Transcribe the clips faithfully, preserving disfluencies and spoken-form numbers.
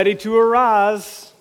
Ready to arise.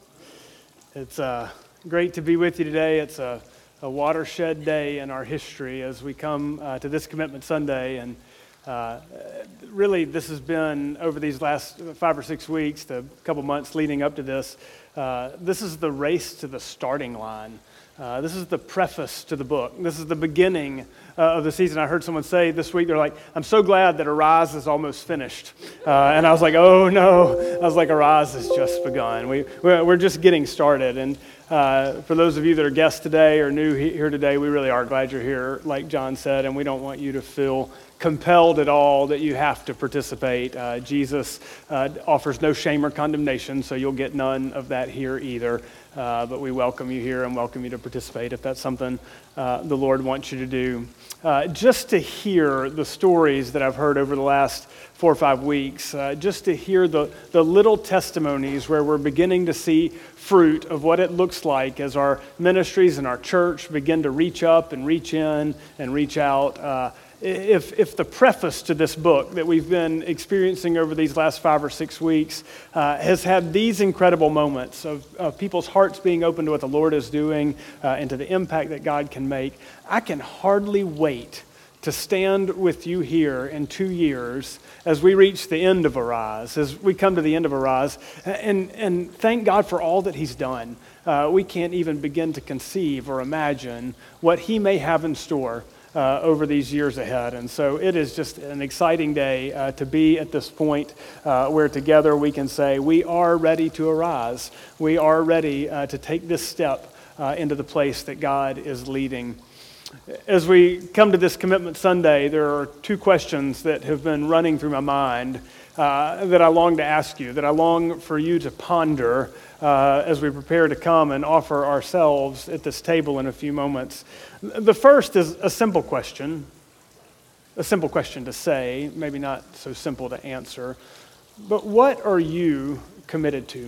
It's uh, great to be with you today. It's a, a watershed day in our history as we come uh, to this Commitment Sunday. And uh, really, this has been, over these last five or six weeks, the couple months leading up to this, uh, this is the race to the starting line. Uh, this is the preface to the book. This is the beginning uh, of the season. I heard someone say this week, they're like, I'm so glad that Arise is almost finished. Uh, and I was like, oh no. I was like, Arise has just begun. We, we're, we're just getting started. And uh, for those of you that are guests today or new he- here today, we really are glad you're here, like John said, and we don't want you to feel compelled at all that you have to participate. Uh, Jesus uh, offers no shame or condemnation, so you'll get none of that here either. Uh, but we welcome you here and welcome you to participate if that's something uh, the Lord wants you to do. Uh, just to hear the stories that I've heard over the last four or five weeks, uh, just to hear the, the little testimonies where we're beginning to see fruit of what it looks like as our ministries and our church begin to reach up and reach in and reach out. Uh, If if the preface to this book that we've been experiencing over these last five or six weeks uh, has had these incredible moments of, of people's hearts being open to what the Lord is doing uh, and to the impact that God can make, I can hardly wait to stand with you here in two years as we reach the end of Arise, as we come to the end of Arise, and, and thank God for all that He's done. Uh, we can't even begin to conceive or imagine what He may have in store Uh, over these years ahead. And so it is just an exciting day uh, to be at this point uh, where together we can say we are ready to arise. We are ready uh, to take this step uh, into the place that God is leading. As we come to this Commitment Sunday, there are two questions that have been running through my mind uh, that I long to ask you, that I long for you to ponder Uh, as we prepare to come and offer ourselves at this table in a few moments. The first is a simple question, a simple question to say, maybe not so simple to answer, but what are you committed to?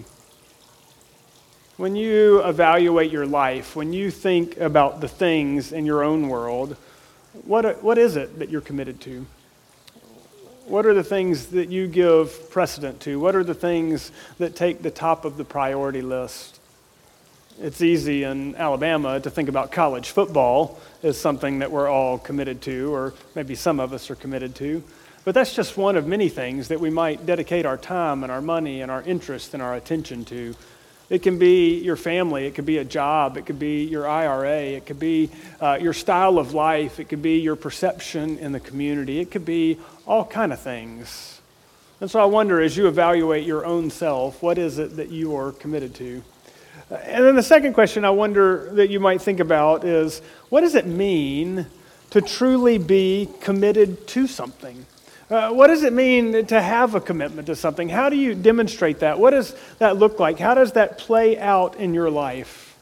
When you evaluate your life, when you think about the things in your own world, what what is it that you're committed to? What are the things that you give precedent to? What are the things that take the top of the priority list? It's easy in Alabama to think about college football as something that we're all committed to, or maybe some of us are committed to. But that's just one of many things that we might dedicate our time and our money and our interest and our attention to. It can be your family, it could be a job, it could be your I R A, it could be uh, your style of life, it could be your perception in the community, it could be all kind of things. And so I wonder, as you evaluate your own self, what is it that you are committed to? And then the second question I wonder that you might think about is, what does it mean to truly be committed to something? Uh, what does it mean to have a commitment to something? How do you demonstrate that? What does that look like? How does that play out in your life?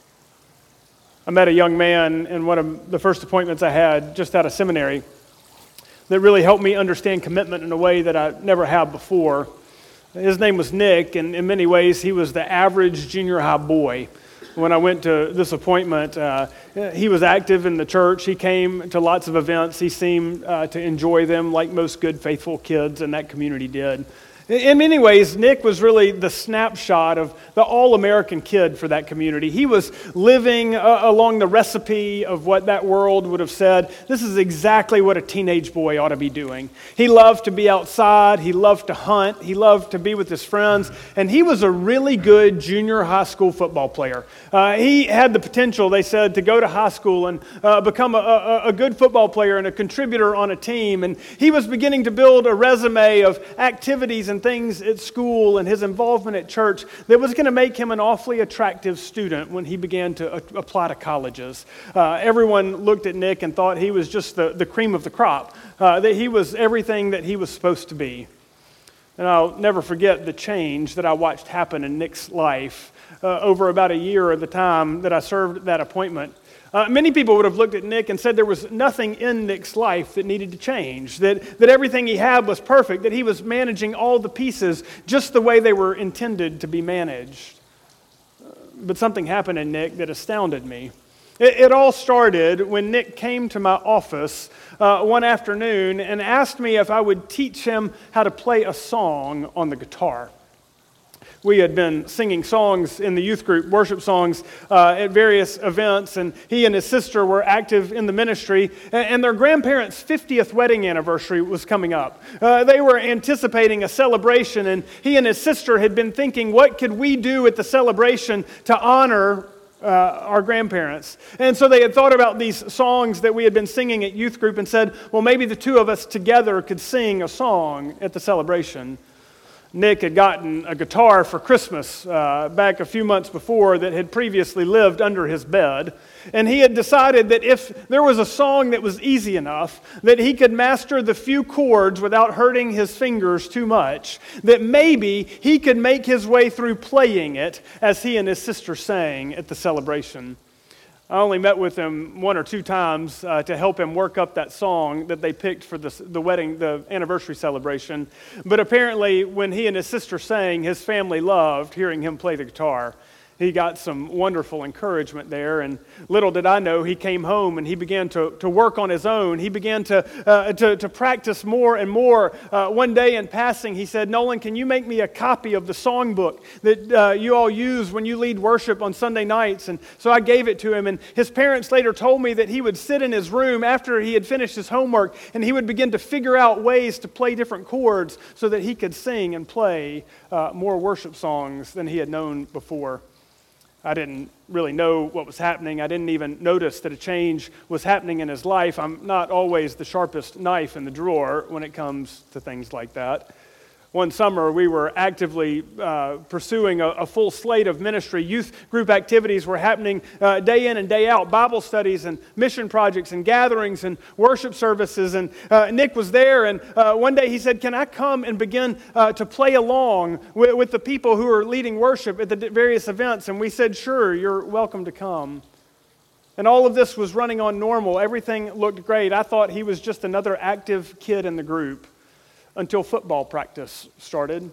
I met a young man in one of the first appointments I had just out of seminary that really helped me understand commitment in a way that I never have before. His name was Nick, and in many ways he was the average junior high boy. When I went to this appointment, uh, he was active in the church. He came to lots of events. He seemed uh, to enjoy them like most good, faithful kids in that community did. In many ways, Nick was really the snapshot of the all-American kid for that community. He was living uh, along the recipe of what that world would have said. This is exactly what a teenage boy ought to be doing. He loved to be outside. He loved to hunt. He loved to be with his friends. And he was a really good junior high school football player. Uh, he had the potential, they said, to go to high school and uh, become a, a, a good football player and a contributor on a team. And he was beginning to build a resume of activities and things at school and his involvement at church that was going to make him an awfully attractive student when he began to uh, apply to colleges. Uh, everyone looked at Nick and thought he was just the, the cream of the crop, uh, that he was everything that he was supposed to be. And I'll never forget the change that I watched happen in Nick's life uh, over about a year of the time that I served that appointment. Uh, many people would have looked at Nick and said there was nothing in Nick's life that needed to change, that, that everything he had was perfect, that he was managing all the pieces just the way they were intended to be managed. Uh, but something happened in Nick that astounded me. It, it all started when Nick came to my office uh, one afternoon and asked me if I would teach him how to play a song on the guitar. we had been singing songs in the youth group, worship songs, uh, at various events, and he and his sister were active in the ministry, and, and their grandparents' fiftieth wedding anniversary was coming up. Uh, they were anticipating a celebration, and he and his sister had been thinking, what could we do at the celebration to honor Uh, our grandparents? And so they had thought about these songs that we had been singing at youth group and said, well, maybe the two of us together could sing a song at the celebration. Nick had gotten a guitar for Christmas uh, back a few months before that had previously lived under his bed. And he had decided that if there was a song that was easy enough, that he could master the few chords without hurting his fingers too much, that maybe he could make his way through playing it as he and his sister sang at the celebration. I only met with him one or two times uh, to help him work up that song that they picked for the, the wedding, the anniversary celebration. But apparently, when he and his sister sang, his family loved hearing him play the guitar. He got some wonderful encouragement there, and little did I know, he came home and he began to, to work on his own. He began to uh, to, to practice more and more. Uh, one day in passing, he said, Nolan, can you make me a copy of the songbook that uh, you all use when you lead worship on Sunday nights? And so I gave it to him, and his parents later told me that he would sit in his room after he had finished his homework, and he would begin to figure out ways to play different chords so that he could sing and play uh, more worship songs than he had known before. I didn't really know what was happening. I didn't even notice that a change was happening in his life. I'm not always the sharpest knife in the drawer when it comes to things like that. One summer, we were actively uh, pursuing a, a full slate of ministry. Youth group activities were happening uh, day in and day out, Bible studies and mission projects and gatherings and worship services. And uh, Nick was there, and uh, one day he said, can I come and begin uh, to play along with, with the people who are leading worship at the various events? And we said, sure, you're welcome to come. And all of this was running on normal. Everything looked great. I thought he was just another active kid in the group, until football practice started.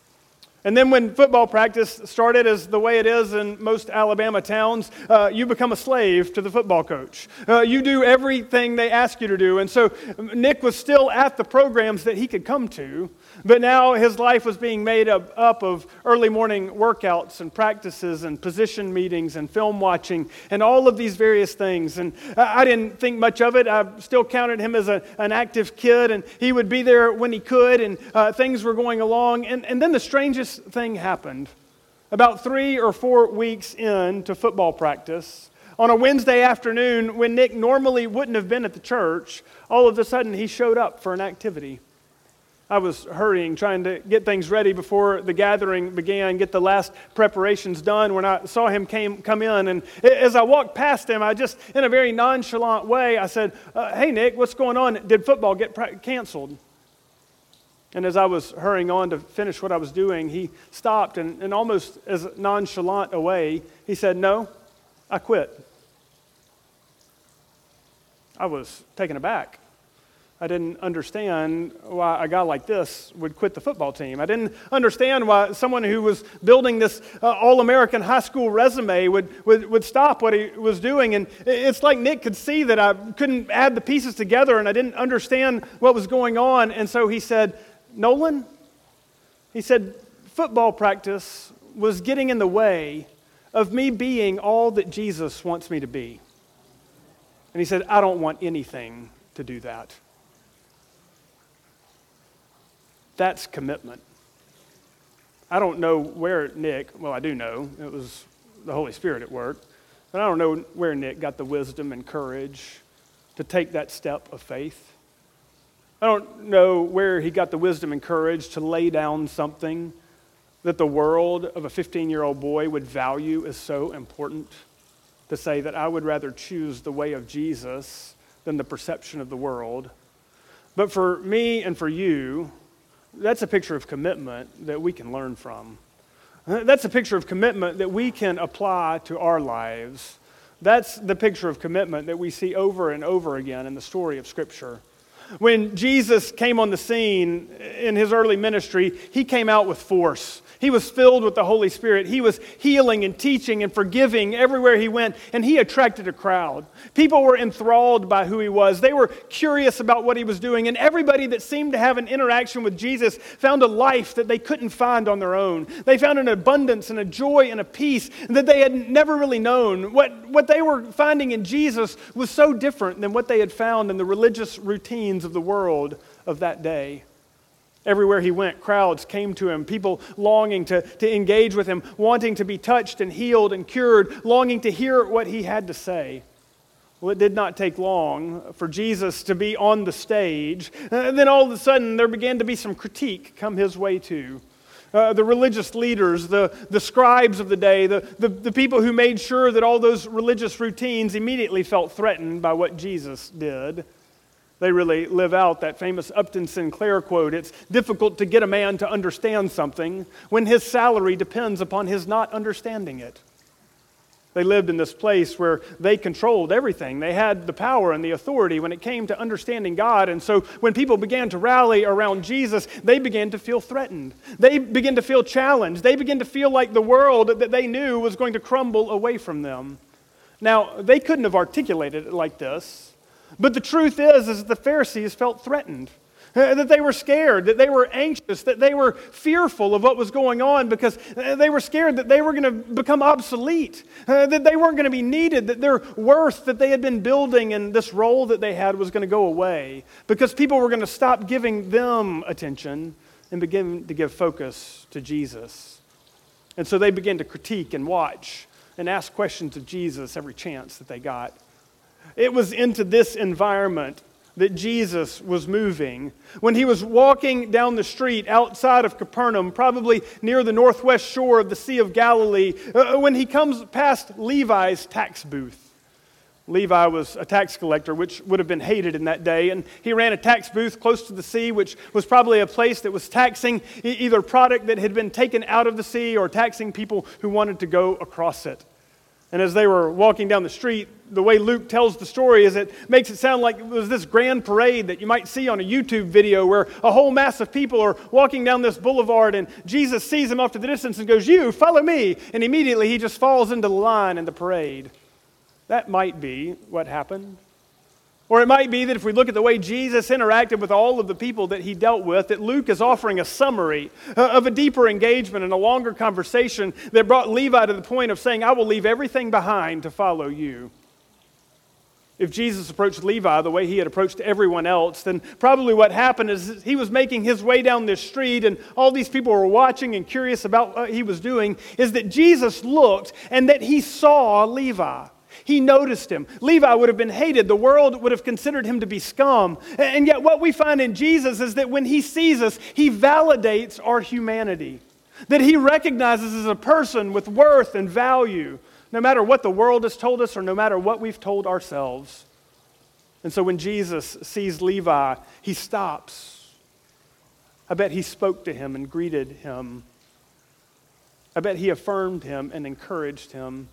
And then when football practice started, as the way it is in most Alabama towns, uh, you become a slave to the football coach. Uh, you do everything they ask you to do. And so Nick was still at the programs that he could come to, but now his life was being made up, up of early morning workouts and practices and position meetings and film watching and all of these various things. And I didn't think much of it. I still counted him as a, an active kid, and he would be there when he could, and uh, things were going along. And, and then the strangest thing happened. About three or four weeks into football practice, on a Wednesday afternoon when Nick normally wouldn't have been at the church, all of a sudden he showed up for an activity. I was hurrying, trying to get things ready before the gathering began, get the last preparations done when I saw him came, come in. And as I walked past him, I just, in a very nonchalant way, I said, uh, hey, Nick, what's going on? Did football get pra- canceled? And as I was hurrying on to finish what I was doing, he stopped, and, and almost as nonchalant a way, he said, no, I quit. I was taken aback. I didn't understand why a guy like this would quit the football team. I didn't understand why someone who was building this uh, all-American high school resume would, would, would stop what he was doing. And it's like Nick could see that I couldn't add the pieces together, and I didn't understand what was going on. And so he said, Nolan, he said, football practice was getting in the way of me being all that Jesus wants me to be. And he said, I don't want anything to do that. That's commitment. I don't know where Nick, well, I do know, it was the Holy Spirit at work, but I don't know where Nick got the wisdom and courage to take that step of faith. I don't know where he got the wisdom and courage to lay down something that the world of a fifteen-year-old boy would value as so important, to say that I would rather choose the way of Jesus than the perception of the world. But for me and for you, that's a picture of commitment that we can learn from. That's a picture of commitment that we can apply to our lives. That's the picture of commitment that we see over and over again in the story of Scripture. When Jesus came on the scene in his early ministry, he came out with force. He was filled with the Holy Spirit. He was healing and teaching and forgiving everywhere he went, and he attracted a crowd. People were enthralled by who he was. They were curious about what he was doing, and everybody that seemed to have an interaction with Jesus found a life that they couldn't find on their own. They found an abundance and a joy and a peace that they had never really known. What, what they were finding in Jesus was so different than what they had found in the religious routines of the world of that day. Everywhere he went, crowds came to him, people longing to, to engage with him, wanting to be touched and healed and cured, longing to hear what he had to say. Well, it did not take long for Jesus to be on the stage. And then all of a sudden, there began to be some critique come his way too. Uh, the religious leaders, the, the scribes of the day, the, the, the people who made sure that all those religious routines immediately felt threatened by what Jesus did. They really live out that famous Upton Sinclair quote, "It's difficult to get a man to understand something when his salary depends upon his not understanding it." They lived in this place where they controlled everything. They had the power and the authority when it came to understanding God. And so when people began to rally around Jesus, they began to feel threatened. They began to feel challenged. They began to feel like the world that they knew was going to crumble away from them. Now, they couldn't have articulated it like this. But the truth is, is that the Pharisees felt threatened, uh, that they were scared, that they were anxious, that they were fearful of what was going on because they were scared that they were going to become obsolete, uh, that they weren't going to be needed, that their worth that they had been building and this role that they had was going to go away because people were going to stop giving them attention and begin to give focus to Jesus. And so they began to critique and watch and ask questions of Jesus every chance that they got. It was into this environment that Jesus was moving. When he was walking down the street outside of Capernaum, probably near the northwest shore of the Sea of Galilee, uh, when he comes past Levi's tax booth. Levi was a tax collector, which would have been hated in that day, and he ran a tax booth close to the sea, which was probably a place that was taxing e- either product that had been taken out of the sea or taxing people who wanted to go across it. And as they were walking down the street, the way Luke tells the story is it makes it sound like it was this grand parade that you might see on a YouTube video where a whole mass of people are walking down this boulevard and Jesus sees them off to the distance and goes, "You, follow me." And immediately he just falls into the line in the parade. That might be what happened. Or it might be that if we look at the way Jesus interacted with all of the people that he dealt with, that Luke is offering a summary of a deeper engagement and a longer conversation that brought Levi to the point of saying, "I will leave everything behind to follow you." If Jesus approached Levi the way he had approached everyone else, then probably what happened is he was making his way down this street and all these people were watching and curious about what he was doing, is that Jesus looked and that he saw Levi. He noticed him. Levi would have been hated. The world would have considered him to be scum. And yet what we find in Jesus is that when he sees us, he validates our humanity. That he recognizes us as a person with worth and value, no matter what the world has told us or no matter what we've told ourselves. And so when Jesus sees Levi, he stops. I bet he spoke to him and greeted him. I bet he affirmed him and encouraged him.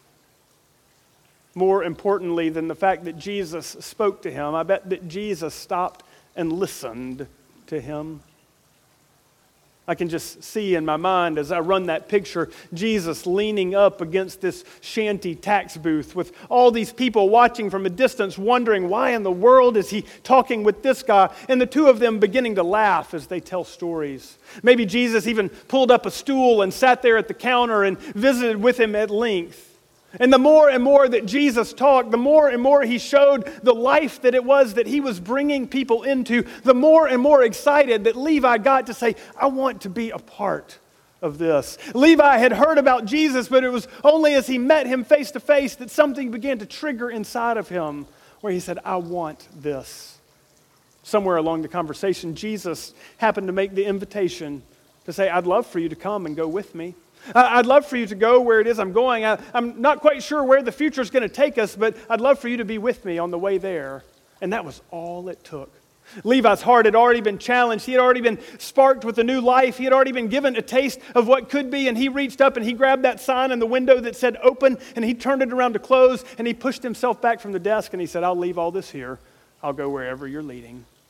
More importantly than the fact that Jesus spoke to him, I bet that Jesus stopped and listened to him. I can just see in my mind as I run that picture, Jesus leaning up against this shanty tax booth with all these people watching from a distance, wondering why in the world is he talking with this guy, and the two of them beginning to laugh as they tell stories. Maybe Jesus even pulled up a stool and sat there at the counter and visited with him at length. And the more and more that Jesus talked, the more and more he showed the life that it was that he was bringing people into, the more and more excited that Levi got to say, "I want to be a part of this." Levi had heard about Jesus, but it was only as he met him face to face that something began to trigger inside of him where he said, "I want this." Somewhere along the conversation, Jesus happened to make the invitation to say, "I'd love for you to come and go with me. I'd love for you to go where it is I'm going. I, I'm not quite sure where the future is going to take us, but I'd love for you to be with me on the way there." And that was all it took. Levi's heart had already been challenged. He had already been sparked with a new life. He had already been given a taste of what could be, and he reached up and he grabbed that sign in the window that said open, and he turned it around to close, and he pushed himself back from the desk, and he said, "I'll leave all this here. I'll go wherever you're leading."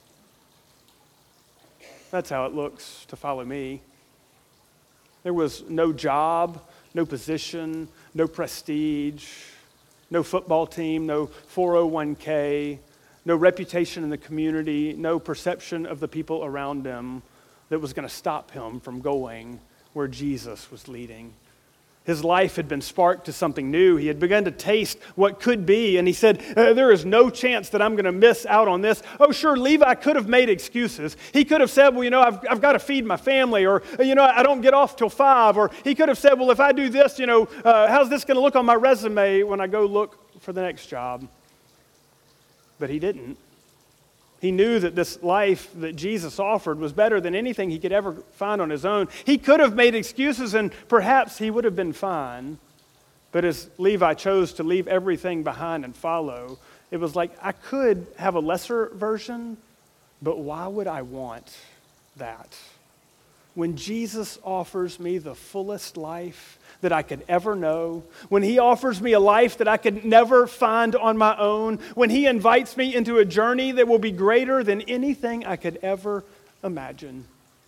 That's how it looks to follow me. There was no job, no position, no prestige, no football team, no four oh one k, no reputation in the community, no perception of the people around him that was going to stop him from going where Jesus was leading. His life had been sparked to something new. He had begun to taste what could be, and he said, uh, there is no chance that I'm going to miss out on this. Oh, sure, Levi could have made excuses. He could have said, well, you know, I've, I've got to feed my family, or, you know, I don't get off till five, or he could have said, well, if I do this, you know, uh, how's this going to look on my resume when I go look for the next job? But he didn't. He knew that this life that Jesus offered was better than anything he could ever find on his own. He could have made excuses and perhaps he would have been fine. But as Levi chose to leave everything behind and follow, it was like, I could have a lesser version, but why would I want that? When Jesus offers me the fullest life that I could ever know, when he offers me a life that I could never find on my own, when he invites me into a journey that will be greater than anything I could ever imagine.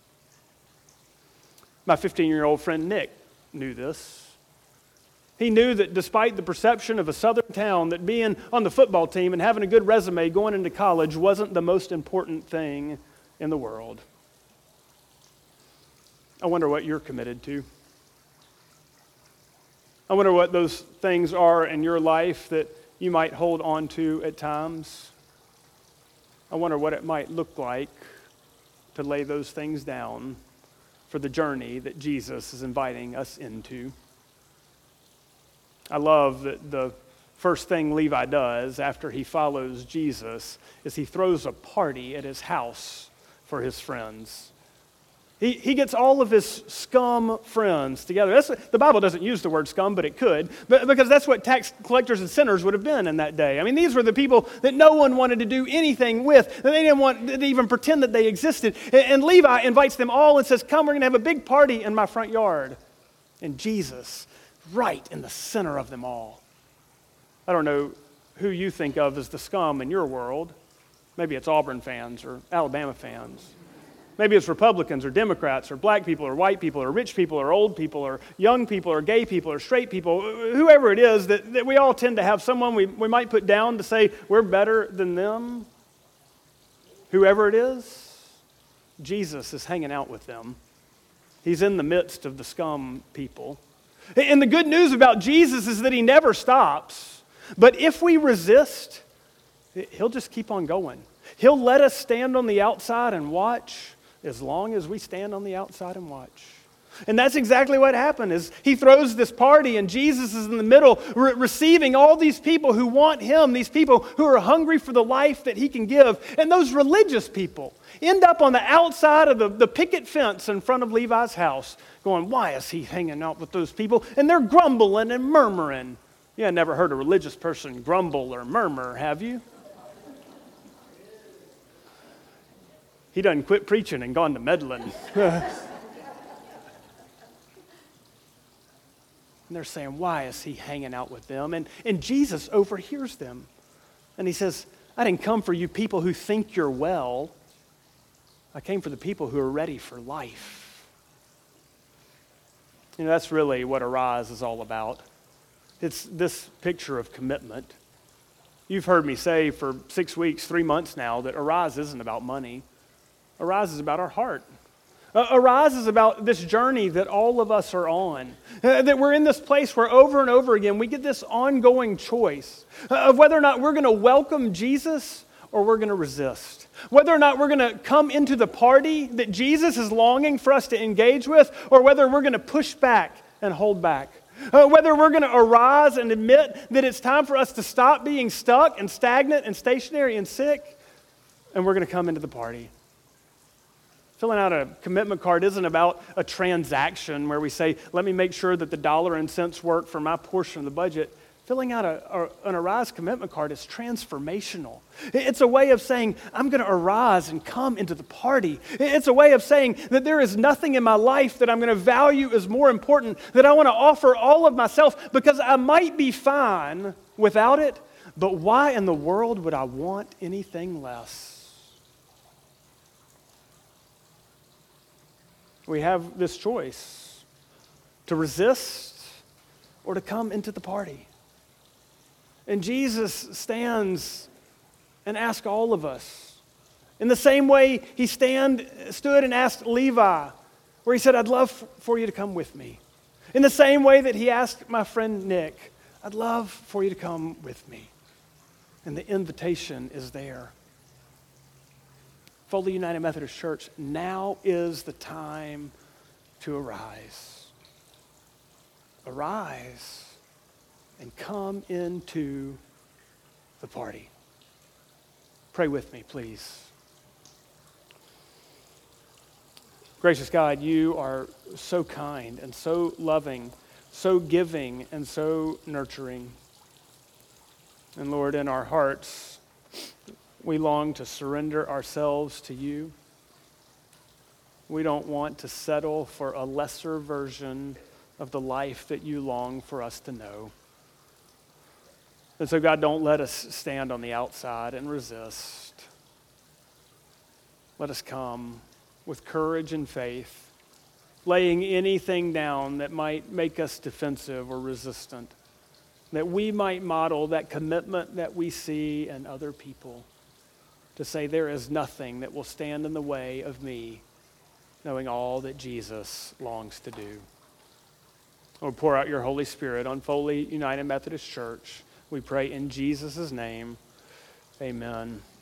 My fifteen-year-old friend Nick knew this. He knew that despite the perception of a southern town, that being on the football team and having a good resume going into college wasn't the most important thing in the world. I wonder what you're committed to. I wonder what those things are in your life that you might hold on to at times. I wonder what it might look like to lay those things down for the journey that Jesus is inviting us into. I love that the first thing Levi does after he follows Jesus is he throws a party at his house for his friends. He, he gets all of his scum friends together. That's, the Bible doesn't use the word scum, but it could, but, because that's what tax collectors and sinners would have been in that day. I mean, these were the people that no one wanted to do anything with. They didn't want to even pretend that they existed. And, and Levi invites them all and says, come, we're going to have a big party in my front yard. And Jesus, right in the center of them all. I don't know who you think of as the scum in your world. Maybe it's Auburn fans or Alabama fans. Maybe it's Republicans or Democrats or black people or white people or rich people or old people or young people or gay people or straight people, whoever it is, that, that we all tend to have someone we, we might put down to say we're better than them. Whoever it is, Jesus is hanging out with them. He's in the midst of the scum people. And the good news about Jesus is that he never stops. But if we resist, he'll just keep on going. He'll let us stand on the outside and watch as long as we stand on the outside and watch. And that's exactly what happened. Is he throws this party and Jesus is in the middle re- receiving all these people who want him, these people who are hungry for the life that he can give. And those religious people end up on the outside of the, the picket fence in front of Levi's house going, why is he hanging out with those people? And they're grumbling and murmuring. Yeah, never heard a religious person grumble or murmur, have you? He done quit preaching and gone to meddling. And they're saying, why is he hanging out with them? And, and Jesus overhears them. And he says, I didn't come for you people who think you're well. I came for the people who are ready for life. You know, that's really what Arise is all about. It's this picture of commitment. You've heard me say for six weeks, three months now, that Arise isn't about money. Arise is about our heart. Uh, Arise is about this journey that all of us are on. Uh, that we're in this place where over and over again we get this ongoing choice uh, of whether or not we're going to welcome Jesus or we're going to resist. Whether or not we're going to come into the party that Jesus is longing for us to engage with, or whether we're going to push back and hold back. Uh, whether we're going to arise and admit that it's time for us to stop being stuck and stagnant and stationary and sick, and we're going to come into the party. Filling out a commitment card isn't about a transaction where we say, let me make sure that the dollar and cents work for my portion of the budget. Filling out a, a, an Arise commitment card is transformational. It's a way of saying, I'm going to arise and come into the party. It's a way of saying that there is nothing in my life that I'm going to value as more important, that I want to offer all of myself because I might be fine without it, but why in the world would I want anything less? We have this choice to resist or to come into the party. And Jesus stands and asks all of us. In the same way he stand, stood and asked Levi, where he said, I'd love for you to come with me. In the same way that he asked my friend Nick, I'd love for you to come with me. And the invitation is there. Foley United Methodist Church, now is the time to arise. Arise and come into the party. Pray with me, please. Gracious God, you are so kind and so loving, so giving and so nurturing. And Lord, in our hearts, we long to surrender ourselves to you. We don't want to settle for a lesser version of the life that you long for us to know. And so, God, don't let us stand on the outside and resist. Let us come with courage and faith, laying anything down that might make us defensive or resistant, that we might model that commitment that we see in other people to say there is nothing that will stand in the way of me knowing all that Jesus longs to do. Lord, pour out your Holy Spirit on Foley United Methodist Church. We pray in Jesus' name, amen.